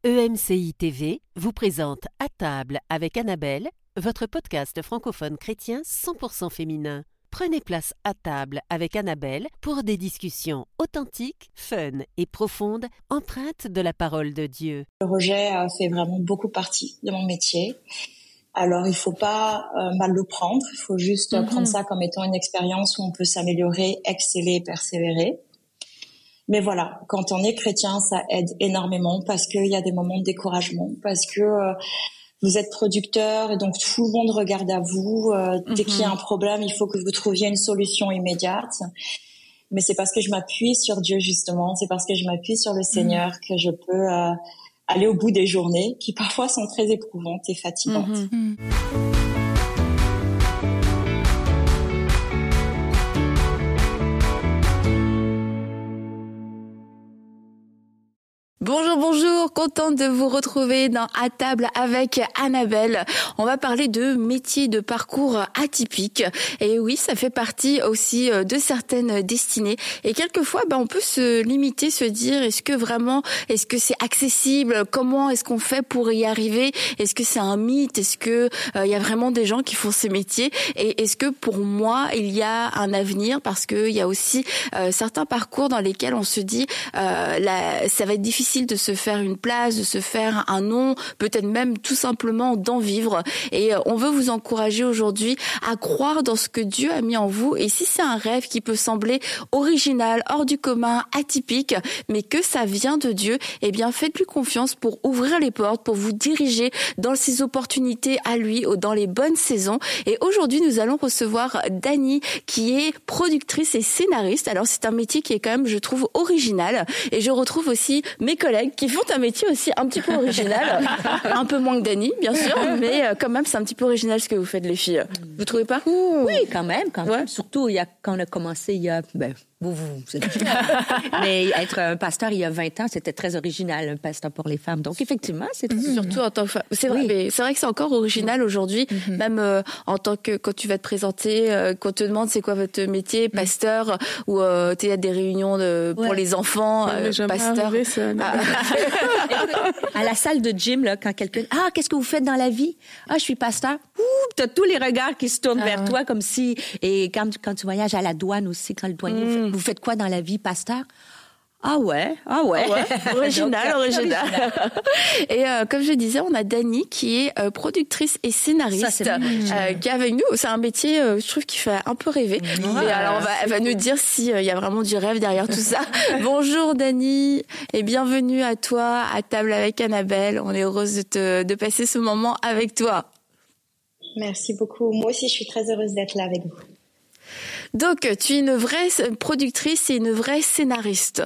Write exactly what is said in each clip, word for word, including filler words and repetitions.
E M C I T V vous présente À table avec Annabelle, votre podcast francophone chrétien cent pour cent féminin. Prenez place à table avec Annabelle pour des discussions authentiques, fun et profondes, empreintes de la parole de Dieu. Le rejet fait vraiment beaucoup partie de mon métier. Alors, il ne faut pas euh, mal le prendre. Il faut juste mm-hmm. prendre ça comme étant une expérience où on peut s'améliorer, exceller, persévérer. Mais voilà, quand on est chrétien, ça aide énormément parce qu'il y a des moments de découragement, parce que euh, vous êtes producteur et donc tout le monde regarde à vous. Euh, mm-hmm. Dès qu'il y a un problème, il faut que vous trouviez une solution immédiate. Mais c'est parce que je m'appuie sur Dieu, justement. C'est parce que je m'appuie sur le Seigneur mm-hmm. que je peux euh, aller au bout des journées qui parfois sont très éprouvantes et fatigantes. Mm-hmm. Bonjour, bonjour, contente de vous retrouver dans À table avec Annabelle. On va parler de métiers, de parcours atypiques. Et oui, ça fait partie aussi de certaines destinées. Et quelquefois, ben, on peut se limiter, se dire, est-ce que vraiment, est-ce que c'est accessible? Comment est-ce qu'on fait pour y arriver? Est-ce que c'est un mythe? Est-ce que euh, il y a vraiment des gens qui font ces métiers? Et est-ce que pour moi, il y a un avenir? Parce que il y a aussi euh, certains parcours dans lesquels on se dit, euh, la, ça va être difficile de se faire une place, de se faire un nom, peut-être même tout simplement d'en vivre. Et on veut vous encourager aujourd'hui à croire dans ce que Dieu a mis en vous. Et si c'est un rêve qui peut sembler original, hors du commun, atypique, mais que ça vient de Dieu, eh bien faites-lui confiance pour ouvrir les portes, pour vous diriger dans ses opportunités à lui, dans les bonnes saisons. Et aujourd'hui, nous allons recevoir Dani, qui est productrice et scénariste. Alors c'est un métier qui est quand même, je trouve, original. Et je retrouve aussi mes collègues qui font un métier aussi un petit peu original, un peu moins que Dani, bien sûr, mais quand même c'est un petit peu original ce que vous faites les filles. Vous trouvez pas? Oui, quand même, quand ouais. même. Surtout il y a quand on a commencé il y a ben vous vous, vous mais être un pasteur il y a vingt ans, c'était très original, un pasteur pour les femmes. Donc effectivement, c'est mmh. surtout en tant que femme. C'est vrai, oui. mais c'est vrai que c'est encore original aujourd'hui, mmh. même euh, en tant que quand tu vas te présenter, euh, qu'on te demande c'est quoi votre métier, pasteur, mmh. ou euh, tu es à des réunions de pour ouais. les enfants, euh, pasteur. Arrivé, ça, ah. À la salle de gym là, quand quelqu'un ah qu'est-ce que vous faites dans la vie? Ah je suis pasteur. Ouh, t'as tous les regards qui se tournent ah. vers toi comme si et quand quand tu voyages à la douane aussi quand le douanier mmh. vous faites quoi dans la vie, pasteur? Ah ouais, ah ouais. Ah ouais. Original, Donc, original. original. Et euh, comme je disais, on a Dani qui est euh, productrice et scénariste, Ça, euh, qui est avec nous. C'est un métier, euh, je trouve, qui fait un peu rêver. Ouais, et alors, on va, elle va nous dire s'il euh, y a vraiment du rêve derrière tout ça. Bonjour Dani, et bienvenue à toi, à table avec Annabelle. On est heureuse de, te, de passer ce moment avec toi. Merci beaucoup. Moi aussi, je suis très heureuse d'être là avec vous. Donc, tu es une vraie productrice et une vraie scénariste.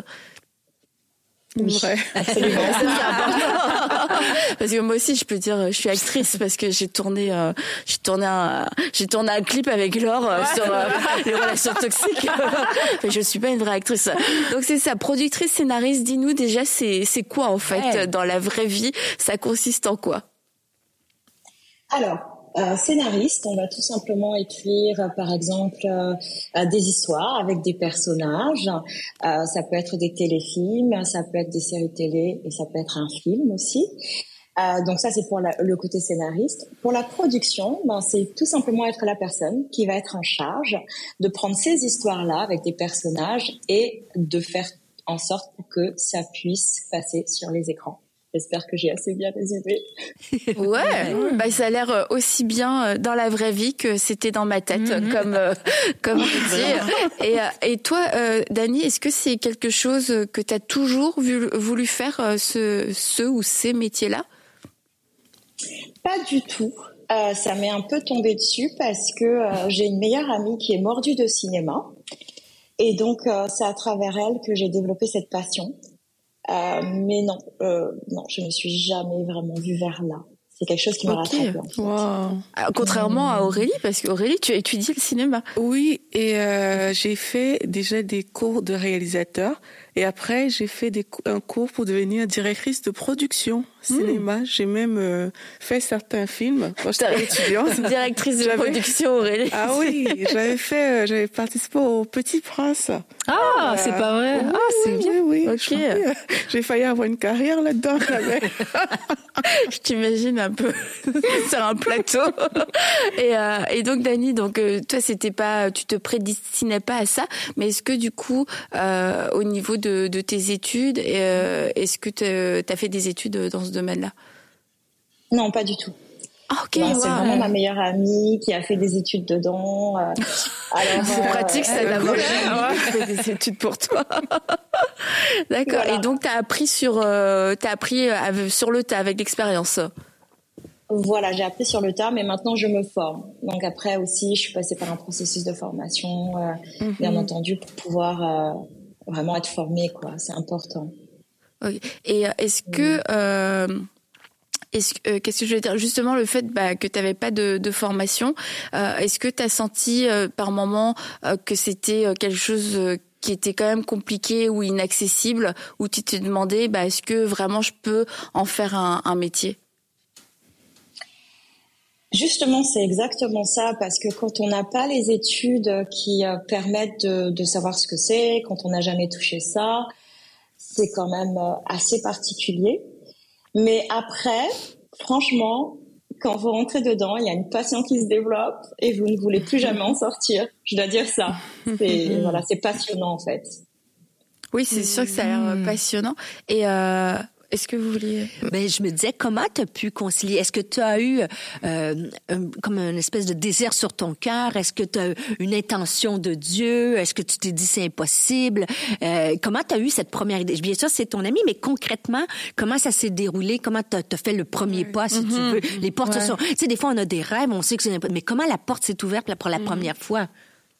Oui, vrai. Absolument. C'est important. Parce que moi aussi, je peux dire, je suis actrice parce que j'ai tourné, euh, j'ai tourné un, j'ai tourné un clip avec Laure euh, ouais. sur euh, les relations toxiques. Mais je suis pas une vraie actrice. Donc c'est ça, productrice, scénariste. Dis-nous déjà, c'est c'est quoi en fait ouais. dans la vraie vie? Ça consiste en quoi? Alors. Euh, scénariste, on va tout simplement écrire, euh, par exemple, euh, euh, des histoires avec des personnages. Euh, ça peut être des téléfilms, ça peut être des séries télé et ça peut être un film aussi. Euh, donc ça, c'est pour la, le côté scénariste. Pour la production, ben, c'est tout simplement être la personne qui va être en charge de prendre ces histoires-là avec des personnages et de faire en sorte que ça puisse passer sur les écrans. J'espère que j'ai assez bien résumé. Ouais, bah ça a l'air aussi bien dans la vraie vie que c'était dans ma tête, mm-hmm. comme euh, comme on dit. Et et toi, euh, Dani, est-ce que c'est quelque chose que tu as toujours vu, voulu faire, euh, ce ce ou ces métiers-là? Pas du tout. Euh, ça m'est un peu tombé dessus parce que euh, j'ai une meilleure amie qui est mordue de cinéma, et donc euh, c'est à travers elle que j'ai développé cette passion. Euh, mais non, euh, non, je ne suis jamais vraiment vue vers là. C'est quelque chose qui m'a okay. rattrapée. En fait. Wow. Alors, contrairement mmh. à Aurélie, parce qu'Aurélie, tu as étudié le cinéma. Oui, et euh, j'ai fait déjà des cours de réalisateur Et après, j'ai fait des, un cours pour devenir directrice de production cinéma. Mmh. J'ai même euh, fait certains films quand j'étais étudiante. Directrice de j'avais... production, Aurélie. Ah oui, j'avais fait, euh, j'avais participé au Petit Prince. Ah, euh, c'est pas vrai. Oui, ah, c'est oui, bien. Oui, oui. Ok. Je, j'ai failli avoir une carrière là-dedans. Je t'imagine un peu sur un plateau. Et, euh, et donc, Dani, donc euh, toi, c'était pas, tu te prédestinais pas à ça, mais est-ce que du coup, euh, au niveau de, de tes études, euh, est-ce que tu as fait des études dans ce domaine-là? Non, pas du tout. Ah, ok. Non, wow. C'est vraiment ma meilleure amie qui a fait des études dedans. Euh, alors, c'est euh, pratique, ça d'avoir fait des études pour toi. D'accord. Voilà. Et donc, t'as appris sur, euh, t'as appris sur le tas avec l'expérience. Voilà, j'ai appris sur le tas, mais maintenant je me forme. Donc après aussi, je suis passée par un processus de formation, euh, mm-hmm. bien entendu, pour pouvoir euh, vraiment être formée, quoi. C'est important. Okay. Et est-ce que, euh, est-ce, euh, qu'est-ce que je veux dire, justement le fait bah, que tu n'avais pas de, de formation, euh, est-ce que tu as senti euh, par moment euh, que c'était quelque chose euh, qui était quand même compliqué ou inaccessible, où tu te demandais, bah, est-ce que vraiment je peux en faire un, un métier? Justement, c'est exactement ça, parce que quand on n'a pas les études qui euh, permettent de, de savoir ce que c'est, quand on n'a jamais touché ça, c'est quand même euh, assez particulier. Mais après, franchement, quand vous rentrez dedans, il y a une passion qui se développe et vous ne voulez plus jamais en sortir. Je dois dire ça. C'est, voilà, c'est passionnant en fait. Oui, c'est sûr que ça a l'air passionnant. Et euh, est-ce que vous vouliez... Ben, je me disais, comment tu as pu concilier? Est-ce que tu as eu euh, un, comme une espèce de désir sur ton cœur? Est-ce que tu as eu une intention de Dieu? Est-ce que tu t'es dit c'est impossible? Euh, comment tu as eu cette première idée? Bien sûr, c'est ton ami, mais concrètement, comment ça s'est déroulé? Comment tu as fait le premier pas, si mm-hmm. tu veux? Les portes ouais. se sont... Tu sais, des fois, on a des rêves, on sait que c'est impossible. Mais comment la porte s'est ouverte là, pour la mm-hmm. première fois?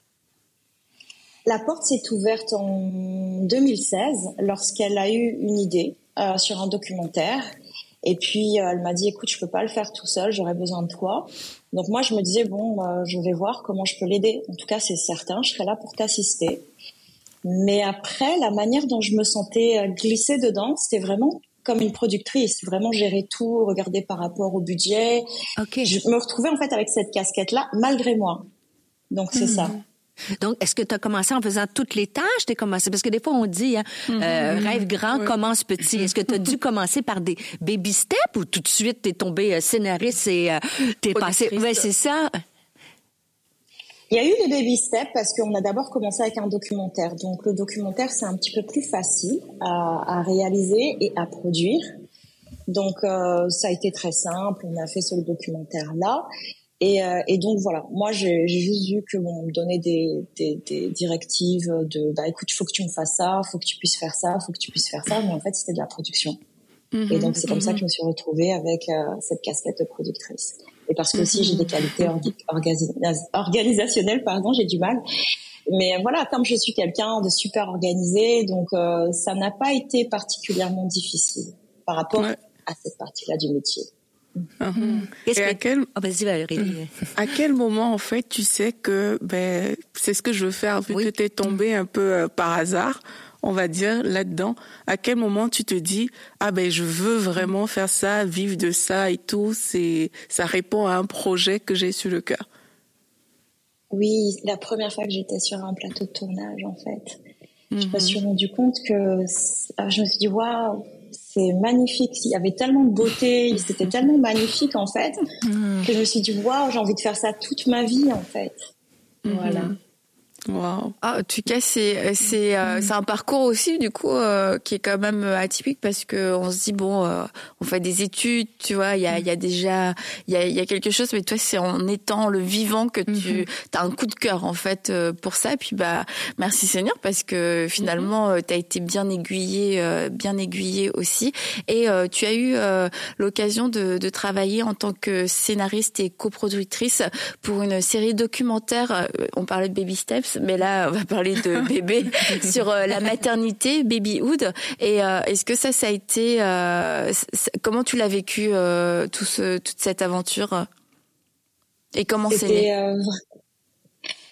La porte s'est ouverte en deux mille seize lorsqu'elle a eu une idée euh, sur un documentaire. Et puis, euh, elle m'a dit, écoute, je peux pas le faire tout seul, j'aurais besoin de toi. Donc moi, je me disais, bon, euh, je vais voir comment je peux l'aider. En tout cas, c'est certain, je serai là pour t'assister. Mais après, la manière dont je me sentais glissée dedans, c'était vraiment comme une productrice, vraiment gérer tout, regarder par rapport au budget. Okay. Je me retrouvais en fait avec cette casquette-là, malgré moi. Donc, c'est mmh. ça. Donc, est-ce que tu as commencé en faisant toutes les tâches? T'es commencé parce que des fois on dit, hein, mm-hmm. euh, rêve grand, oui. commence petit. Est-ce que tu as dû commencer par des baby steps ou tout de suite t'es tombé euh, scénariste et euh, t'es passé? Ouais, c'est ça. Il y a eu des baby steps parce qu'on a d'abord commencé avec un documentaire. Donc, le documentaire c'est un petit peu plus facile à, à réaliser et à produire. Donc, euh, ça a été très simple. On a fait ce documentaire-là. Et, euh, et donc voilà, moi j'ai, j'ai juste vu que bon, on me donnait des, des, des directives de bah écoute, il faut que tu me fasses ça, il faut que tu puisses faire ça, il faut que tu puisses faire ça, mais en fait c'était de la production. Mmh, et donc c'est mmh. comme ça que je me suis retrouvée avec euh, cette casquette de productrice. Et parce que aussi j'ai des qualités orga- organisationnelles, pardon, j'ai du mal. Mais voilà, comme je suis quelqu'un de super organisé, donc euh, ça n'a pas été particulièrement difficile par rapport ouais. à cette partie-là du métier. Mmh. Et à quel... Oh, vas-y, Valérie. à quel moment, en fait, tu sais que ben, c'est ce que je veux faire, vu oui. que tu es tombée un peu euh, par hasard, on va dire, là-dedans. À quel moment tu te dis, ah ben, je veux vraiment faire ça, vivre de ça et tout, c'est, ça répond à un projet que j'ai sur le cœur? Oui, la première fois que j'étais sur un plateau de tournage, en fait. Mmh. Je me suis rendu compte que, je me suis dit, waouh, c'est magnifique. Il y avait tellement de beauté, c'était tellement magnifique en fait, mmh. que je me suis dit waouh, j'ai envie de faire ça toute ma vie en fait. Mmh. Voilà. Wow. Ah, en tout cas, c'est c'est euh, c'est un parcours aussi du coup euh, qui est quand même atypique parce que on se dit bon, euh, on fait des études, tu vois, il y a il y a déjà il y a il y a quelque chose, mais toi c'est en étant le vivant que tu mm-hmm. as un coup de cœur en fait euh, pour ça. Et puis bah merci Seigneur parce que finalement mm-hmm. tu as été bien aiguillé euh, bien aiguillé aussi et euh, tu as eu euh, l'occasion de de travailler en tant que scénariste et coproductrice pour une série documentaire. On parlait de Baby Steps. Mais là, on va parler de bébé sur euh, la maternité, Babyhood. Et euh, est-ce que ça, ça a été... Euh, comment tu l'as vécu, euh, tout ce, toute cette aventure? Et comment c'était, c'est né euh,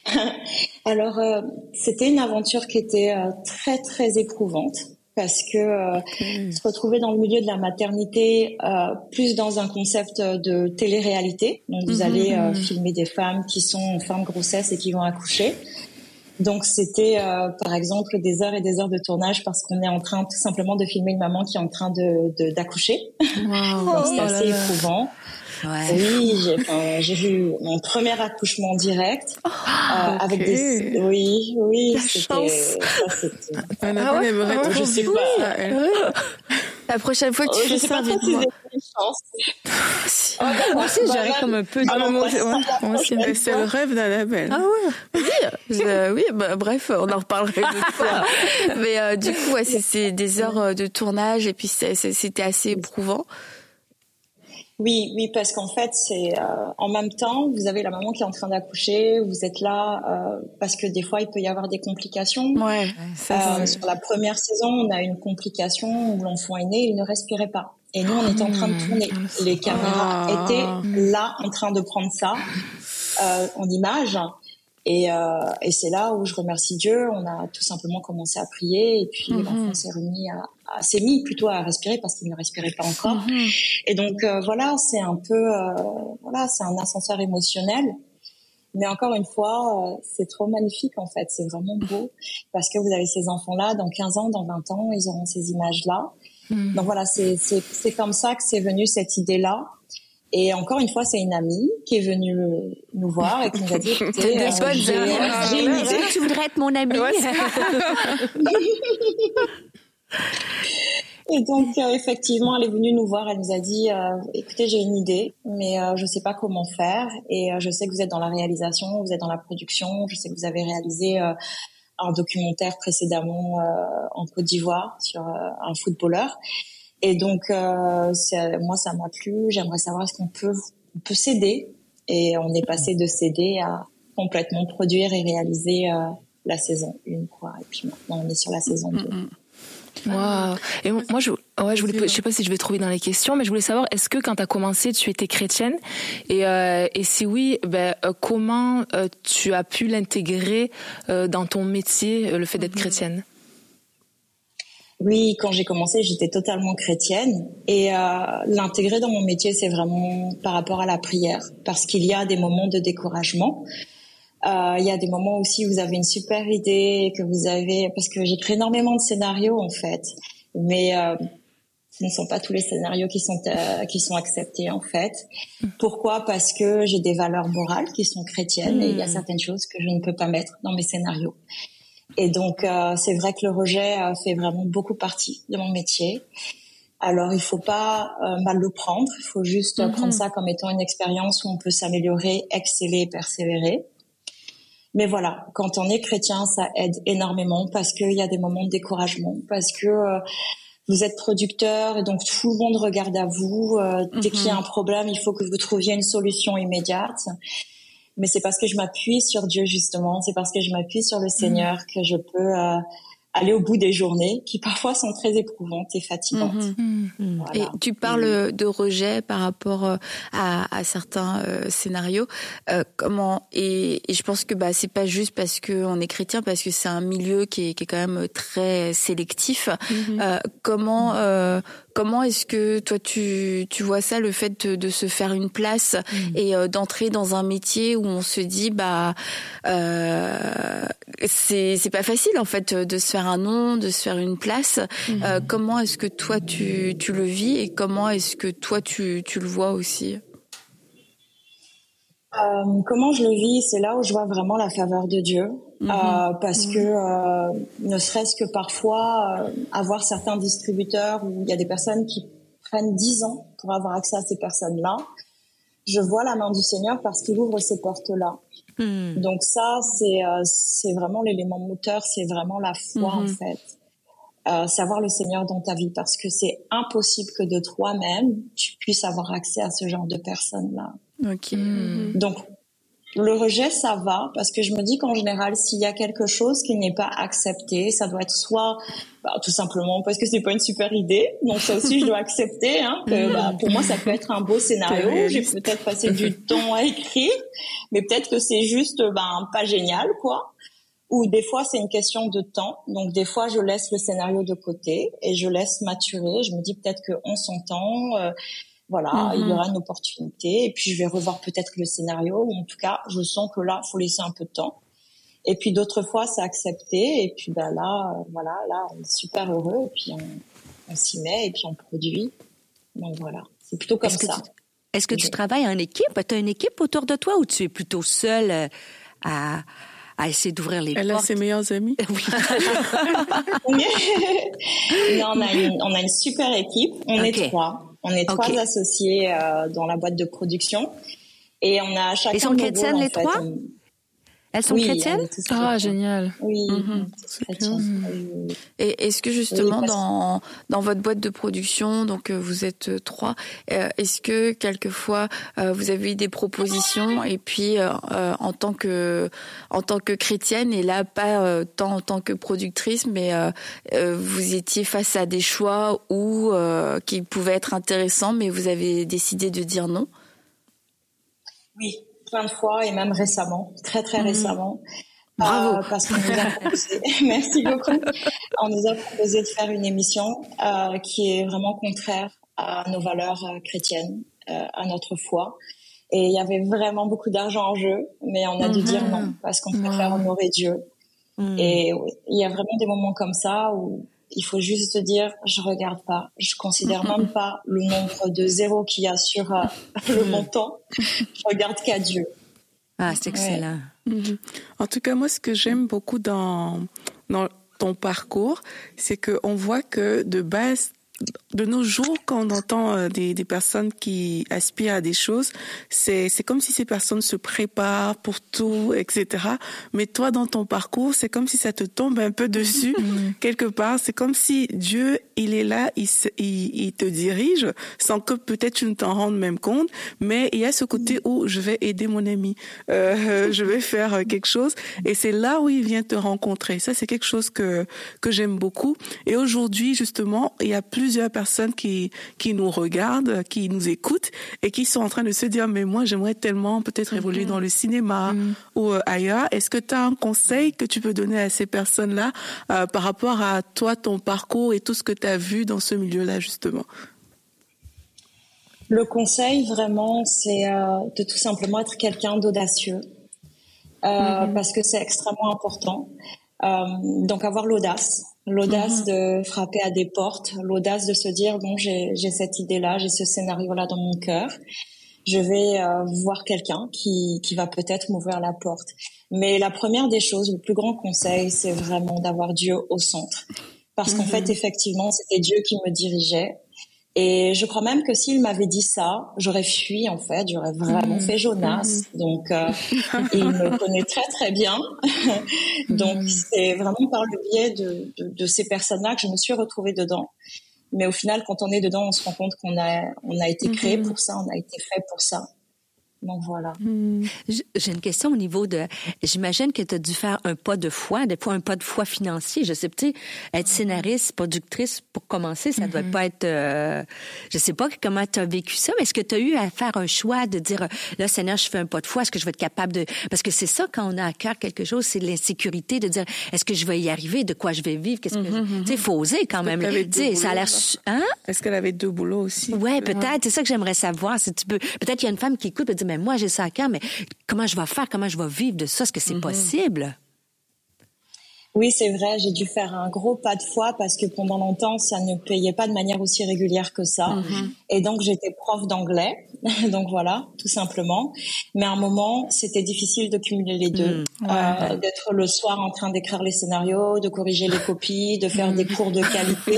Alors, euh, c'était une aventure qui était euh, très, très éprouvante parce que euh, okay. se retrouver dans le milieu de la maternité, euh, plus dans un concept de télé-réalité. Donc, vous mm-hmm. allez euh, filmer des femmes qui sont en fin de grossesse et qui vont accoucher. Donc, c'était, euh, par exemple, des heures et des heures de tournage parce qu'on est en train tout simplement de filmer une maman qui est en train de, de d'accoucher. Wow. Donc, c'est oh assez éprouvant. Ouais. Oui, j'ai, enfin, j'ai vu mon premier accouchement en direct oh, euh, okay. avec des. Oui, oui, La c'était. Chance. Ça, c'était. Annabelle ah ouais, aimerait oh, je sais oui, pas. Oui. La prochaine fois que tu oh, fais ça, dis-moi. Si. Oh, bah, moi aussi, j'aurais comme un peu. Ah, moi, moi aussi, mais c'est le rêve d'Annabelle. Ah ouais. Oui, je, oui. Bah, bref, on en reparlerait une autre fois. Mais euh, du coup, ouais, c'est, c'est des heures de tournage et puis c'est, c'est, c'était assez éprouvant. Oui, oui, parce qu'en fait, c'est euh, en même temps, vous avez la maman qui est en train d'accoucher, vous êtes là euh, parce que des fois, il peut y avoir des complications. Ouais. Ça, euh, sur la première saison, on a une complication où l'enfant est né, il ne respirait pas. Et nous, on était en train de tourner. Les caméras ah. étaient là, en train de prendre ça euh, en image. Et, euh, et c'est là où je remercie Dieu. On a tout simplement commencé à prier et puis mm-hmm. l'enfant s'est remis à, à s'est mis plutôt à respirer parce qu'il ne respirait pas encore. Mm-hmm. Et donc euh, voilà, c'est un peu euh, voilà, c'est un ascenseur émotionnel. Mais encore une fois, euh, c'est trop magnifique en fait. C'est vraiment beau parce que vous avez ces enfants-là dans quinze ans, dans vingt ans, ils auront ces images-là. Mm-hmm. Donc voilà, c'est c'est c'est comme ça que c'est venu cette idée-là. Et encore une fois, c'est une amie qui est venue nous voir et qui nous a dit écoutez, euh, j'ai, j'ai une idée. Tu voudrais être mon amie. Ouais, et donc, euh, effectivement, elle est venue nous voir. Elle nous a dit euh, écoutez, j'ai une idée, mais euh, je sais pas comment faire. Et euh, je sais que vous êtes dans la réalisation, vous êtes dans la production. Je sais que vous avez réalisé euh, un documentaire précédemment euh, en Côte d'Ivoire sur euh, un footballeur. Et donc, euh, c'est, moi, ça m'a plu. J'aimerais savoir est-ce qu'on peut, on peut s'aider. Et on est passé de s'aider à complètement produire et réaliser euh, la saison une, quoi. Et puis maintenant, on est sur la saison deux. Waouh. Et moi, je, ouais, je voulais, je sais pas si je vais trouver dans les questions, mais je voulais savoir, est-ce que quand tu as commencé, tu étais chrétienne? Et, euh, et si oui, ben, euh, comment euh, tu as pu l'intégrer euh, dans ton métier, euh, le fait d'être chrétienne? Oui, quand j'ai commencé, j'étais totalement chrétienne et euh, l'intégrer dans mon métier, c'est vraiment par rapport à la prière, parce qu'il y a des moments de découragement. Euh, il y a des moments aussi où vous avez une super idée, que vous avez, parce que j'écris énormément de scénarios en fait, mais euh, ce ne sont pas tous les scénarios qui sont euh, qui sont acceptés en fait. Pourquoi ? Parce que j'ai des valeurs morales qui sont chrétiennes mmh. et il y a certaines choses que je ne peux pas mettre dans mes scénarios. Et donc, euh, c'est vrai que le rejet euh, fait vraiment beaucoup partie de mon métier. Alors, il faut pas euh, mal le prendre. Il faut juste mm-hmm. prendre ça comme étant une expérience où on peut s'améliorer, exceller, persévérer. Mais voilà, quand on est chrétien, ça aide énormément parce qu'il y a des moments de découragement, parce que euh, vous êtes producteur et donc tout le monde regarde à vous. Euh, mm-hmm. Dès qu'il y a un problème, il faut que vous trouviez une solution immédiate. Mais c'est parce que je m'appuie sur Dieu, justement. C'est parce que je m'appuie sur le Seigneur mmh. que je peux euh, aller au bout des journées qui parfois sont très éprouvantes et fatigantes. Mmh. Mmh. Voilà. Et tu parles de rejet par rapport à, à certains euh, scénarios. Euh, comment et, et je pense que bah c'est pas juste parce que on est chrétien, parce que c'est un milieu qui est, qui est quand même très sélectif. Mmh. Euh, comment euh, Comment est-ce que toi tu tu vois ça, le fait de, de se faire une place mmh. et euh, d'entrer dans un métier où on se dit bah euh, c'est c'est pas facile en fait de se faire un nom, de se faire une place. Mmh. Euh, comment est-ce que toi tu tu le vis et comment est-ce que toi tu tu le vois aussi? Euh, comment je le vis, c'est là où je vois vraiment la faveur de Dieu. Mmh. Euh, parce mmh. que euh, ne serait-ce que parfois euh, avoir certains distributeurs où il y a des personnes qui prennent dix ans pour avoir accès à ces personnes-là, je vois la main du Seigneur parce qu'il ouvre ces portes-là. Mmh. Donc ça, c'est euh, c'est vraiment l'élément moteur, c'est vraiment la foi mmh. en fait. Euh, savoir le Seigneur dans ta vie, parce que c'est impossible que de toi-même tu puisses avoir accès à ce genre de personnes-là. Ok. Mmh. Donc Le rejet, ça va, parce que je me dis qu'en général, s'il y a quelque chose qui n'est pas accepté, ça doit être soit, bah, tout simplement parce que c'est pas une super idée. Donc ça aussi, je dois accepter, hein, que, bah, pour moi, ça peut être un beau scénario. J'ai peut-être passé du temps à écrire, mais peut-être que c'est juste, bah, pas génial, quoi. Ou des fois, c'est une question de temps. Donc des fois, je laisse le scénario de côté et je laisse maturer. Je me dis peut-être qu'on s'entend. Euh, Voilà, mm-hmm. il y aura une opportunité et puis je vais revoir peut-être le scénario ou en tout cas, je sens que là, faut laisser un peu de temps. Et puis d'autres fois, c'est accepté et puis bah là, euh, voilà, là, on est super heureux et puis on, on s'y met et puis on produit. Donc voilà, c'est plutôt comme est-ce ça. Que tu, est-ce que tu travailles en équipe? Tu as une équipe autour de toi ou tu es plutôt seule à à essayer d'ouvrir les Elle portes? Elle a ses meilleurs amis. Oui. Non, on a une, on a une super équipe. On okay. est trois. On est trois okay. associés euh, dans la boîte de production. Et on a chacun. Ils sont chrétiennes, les trois? On... Elles sont oui, chrétiennes? Ah, génial. Oui, mm-hmm. chrétiennes. Mm. Et est-ce que justement oui, dans dans votre boîte de production, donc euh, vous êtes euh, trois, euh, est-ce que quelquefois euh, vous avez eu des propositions et puis euh, euh, en tant que en tant que chrétienne et là pas euh, tant en tant que productrice, mais euh, euh, vous étiez face à des choix où euh, qui pouvaient être intéressants, mais vous avez décidé de dire non? Oui. Plein de fois et même récemment, très très mmh. récemment. Bravo. Euh, parce qu'on nous a proposé, merci beaucoup. On nous a proposé de faire une émission euh, qui est vraiment contraire à nos valeurs euh, chrétiennes, euh, à notre foi. Et il y avait vraiment beaucoup d'argent en jeu, mais on a mmh. dû dire non parce qu'on préfère mmh. honorer Dieu. Mmh. Et oui, il y a vraiment des moments comme ça où il faut juste dire, je regarde pas, je considère même pas le nombre de zéros qu'il y a sur euh, le montant. Je regarde qu'à Dieu. Ah, c'est excellent. Ouais. Mm-hmm. En tout cas, moi, ce que j'aime beaucoup dans dans ton parcours, c'est que on voit que de base, de nos jours, quand on entend des, des personnes qui aspirent à des choses, c'est, c'est comme si ces personnes se préparent pour tout, et cetera. Mais toi, dans ton parcours, c'est comme si ça te tombe un peu dessus, quelque part. C'est comme si Dieu, il est là, il, se, il, il te dirige, sans que peut-être tu ne t'en rendes même compte. Mais il y a ce côté où je vais aider mon ami, euh, je vais faire quelque chose. Et c'est là où il vient te rencontrer. Ça, c'est quelque chose que, que j'aime beaucoup. Et aujourd'hui, justement, il y a plus plusieurs personnes qui qui nous regardent, qui nous écoutent et qui sont en train de se dire mais moi j'aimerais tellement peut-être mm-hmm. évoluer dans le cinéma mm-hmm. ou euh, ailleurs. Est-ce que tu as un conseil que tu peux donner à ces personnes-là euh, par rapport à toi, ton parcours et tout ce que tu as vu dans ce milieu-là justement? Le conseil vraiment c'est euh, de tout simplement être quelqu'un d'audacieux euh, mm-hmm. parce que c'est extrêmement important. Euh, donc avoir l'audace. L'audace mm-hmm. de frapper à des portes, l'audace de se dire bon j'ai j'ai cette idée-là, j'ai ce scénario-là dans mon cœur, je vais euh, voir quelqu'un qui qui va peut-être m'ouvrir la porte. Mais la première des choses, le plus grand conseil, c'est vraiment d'avoir Dieu au centre, parce mm-hmm. qu'en fait effectivement c'était Dieu qui me dirigeait. Et je crois même que s'il m'avait dit ça, j'aurais fui en fait, j'aurais vraiment mmh. fait Jonas. Mmh. Donc, euh, il me connaît très très bien. Donc, mmh. c'est vraiment par le biais de, de, de ces personnes-là que je me suis retrouvée dedans. Mais au final, quand on est dedans, on se rend compte qu'on a, on a été créé mmh. pour ça, on a été fait pour ça. Donc voilà. Mmh. J'ai une question au niveau de... J'imagine que tu as dû faire un pas de foi, des fois un pas de foi financier. Je sais, tu sais, être scénariste, productrice, pour commencer, ça ne mmh. doit pas être... Euh, je sais pas comment tu as vécu ça, mais est-ce que tu as eu à faire un choix de dire, là, Seigneur, je fais un pas de foi, est-ce que je vais être capable de... Parce que c'est ça, quand on a à cœur quelque chose, c'est l'insécurité de dire, est-ce que je vais y arriver, de quoi je vais vivre, qu'est-ce que... Mmh. Tu sais, il faut oser quand même. Tu sais, ça a l'air... Hein? Est-ce qu'elle avait deux boulots aussi? Ouais, peut-être. Ouais. C'est ça que j'aimerais savoir. Si tu peux... Peut-être qu'il y a une femme qui écoute et dit, mais moi, j'ai ça à cœur, mais comment je vais faire? Comment je vais vivre de ça? Est-ce que c'est mm-hmm. possible? Oui, c'est vrai. J'ai dû faire un gros pas de foi parce que pendant longtemps, ça ne payait pas de manière aussi régulière que ça. Mm-hmm. Et donc, j'étais prof d'anglais. Donc voilà, tout simplement. Mais à un moment, c'était difficile de cumuler les deux. Mmh, ouais, euh, ouais. D'être le soir en train d'écrire les scénarios, de corriger les copies, de faire mmh. des cours de qualité.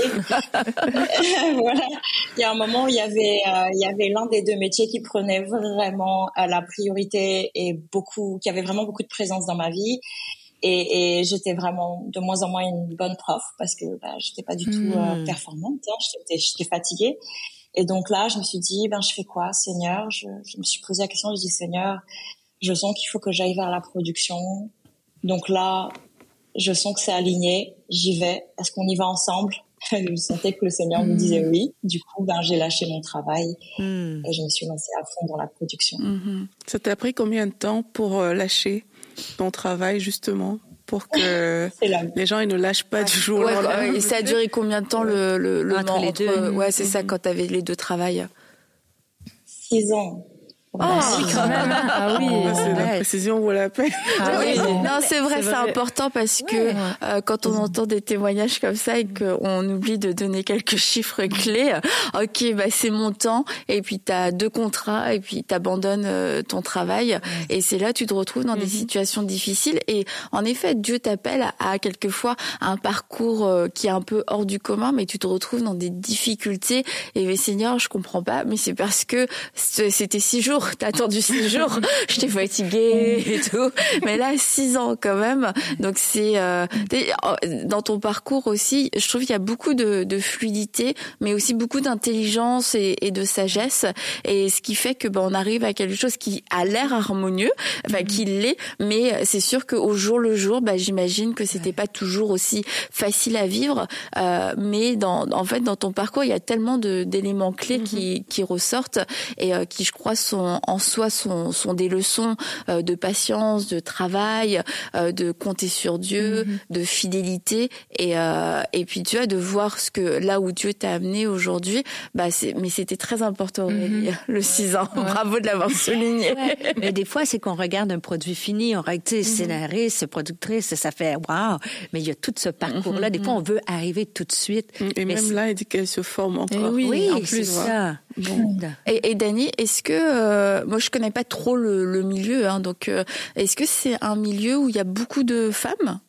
Voilà. Il y a un moment où il y avait, euh, il y avait l'un des deux métiers qui prenait vraiment euh, la priorité et beaucoup, qui avait vraiment beaucoup de présence dans ma vie. Et, et j'étais vraiment de moins en moins une bonne prof parce que bah, j'étais pas du tout euh, performante. Hein. J'étais, j'étais fatiguée. Et donc là, je me suis dit, ben je fais quoi, Seigneur? Je, je me suis posé la question. Je dis, Seigneur, je sens qu'il faut que j'aille vers la production. Donc là, je sens que c'est aligné, j'y vais. Est-ce qu'on y va ensemble? Je sentais que le Seigneur mmh. me disait oui. Du coup, ben, j'ai lâché mon travail mmh. et je me suis lancée à fond dans la production. Mmh. Ça t'a pris combien de temps pour lâcher ton travail, justement, pour que les gens ils ne lâchent pas ouais. du jour au ouais, lendemain? Et ça a duré combien de temps le, le, le entre moment les deux entre, Ouais, c'est mmh. ça, quand tu avais les deux travails. Six ans. Ah oh, oui, quand même. Ah oui, c'est la précision vaut la peine. Ah oui. Non, c'est vrai, c'est, c'est important parce que ouais. euh, quand on entend des témoignages comme ça et qu'on oublie de donner quelques chiffres clés, ok, bah c'est mon temps, et puis t'as deux contrats, et puis t'abandonnes euh, ton travail, ouais. et c'est là tu te retrouves dans mm-hmm. des situations difficiles. Et en effet, Dieu t'appelle à, à quelquefois un parcours euh, qui est un peu hors du commun, mais tu te retrouves dans des difficultés. Et mais Seigneur, je comprends pas, mais c'est parce que c'était six jours. T'as attendu six jours, je t'ai fatiguée et tout. Mais là, six ans quand même. Donc c'est euh, dans ton parcours aussi, je trouve qu'il y a beaucoup de, de fluidité, mais aussi beaucoup d'intelligence et, et de sagesse. Et ce qui fait que ben on arrive à quelque chose qui a l'air harmonieux, enfin qui l'est. Mais c'est sûr qu'au jour le jour, ben j'imagine que c'était pas toujours aussi facile à vivre. Euh, mais dans, en fait, dans ton parcours, il y a tellement de, d'éléments clés mm-hmm. qui, qui ressortent et euh, qui, je crois, sont en soi sont, sont des leçons euh, de patience, de travail, euh, de compter sur Dieu, mm-hmm. de fidélité et euh, et puis tu vois de voir ce que là où Dieu t'a amené aujourd'hui, bah c'est mais c'était très important mm-hmm. le six ans. Ouais. Bravo de l'avoir souligné. Ouais. Mais des fois c'est qu'on regarde un produit fini, on regarde mm-hmm. scénariste, productrice, ça fait waouh, mais il y a tout ce parcours là, mm-hmm. des fois on veut arriver tout de suite. Et mais même c'est... là, il dit qu'elle se forme encore. Oui, oui en plus c'est ça. Bon. Et, et Dani, est-ce que euh, moi je connais pas trop le, le milieu, hein, donc euh, est-ce que c'est un milieu où il y a beaucoup de femmes?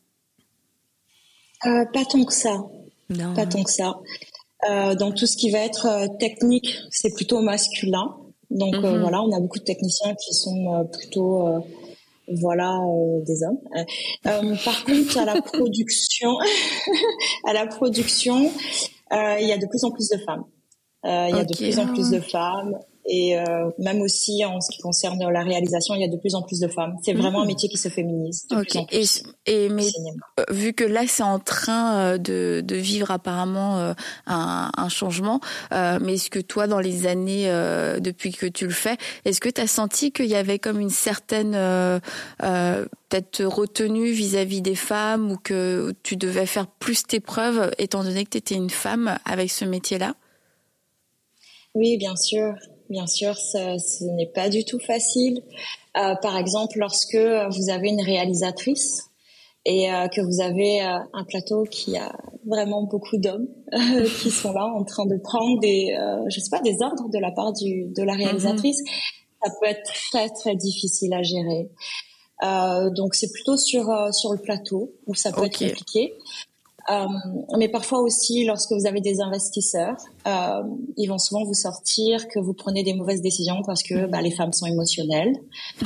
euh, Pas tant que ça. Non. Pas tant que ça. Euh, dans tout ce qui va être euh, technique, c'est plutôt masculin. Donc mm-hmm. euh, voilà, on a beaucoup de techniciens qui sont euh, plutôt euh, voilà euh, des hommes. Euh, par contre, à la production, à la production, euh, il y a de plus en plus de femmes. Euh, il y a okay. de plus en plus de femmes. Et euh, même aussi en ce qui concerne la réalisation, il y a de plus en plus de femmes. C'est vraiment mmh. un métier qui se féminise de okay. plus en plus. Et, et mais euh, vu que là c'est en train de, de vivre apparemment euh, un, un changement, euh, mais est-ce que toi dans les années euh, depuis que tu le fais, est-ce que tu as senti qu'il y avait comme une certaine euh, euh, peut-être retenue vis-à-vis des femmes ou que tu devais faire plus tes preuves étant donné que tu étais une femme avec ce métier-là? Oui, bien sûr. Bien sûr, ce, ce n'est pas du tout facile. Euh, par exemple, lorsque vous avez une réalisatrice et euh, que vous avez euh, un plateau qui a vraiment beaucoup d'hommes euh, qui sont là en train de prendre des, euh, je sais pas, des ordres de la part du de la réalisatrice, mm-hmm. ça peut être très très difficile à gérer. Euh, donc c'est plutôt sur euh, sur le plateau où ça peut okay. être compliqué. Euh, mais parfois aussi, lorsque vous avez des investisseurs, euh, ils vont souvent vous sortir que vous prenez des mauvaises décisions parce que bah, les femmes sont émotionnelles.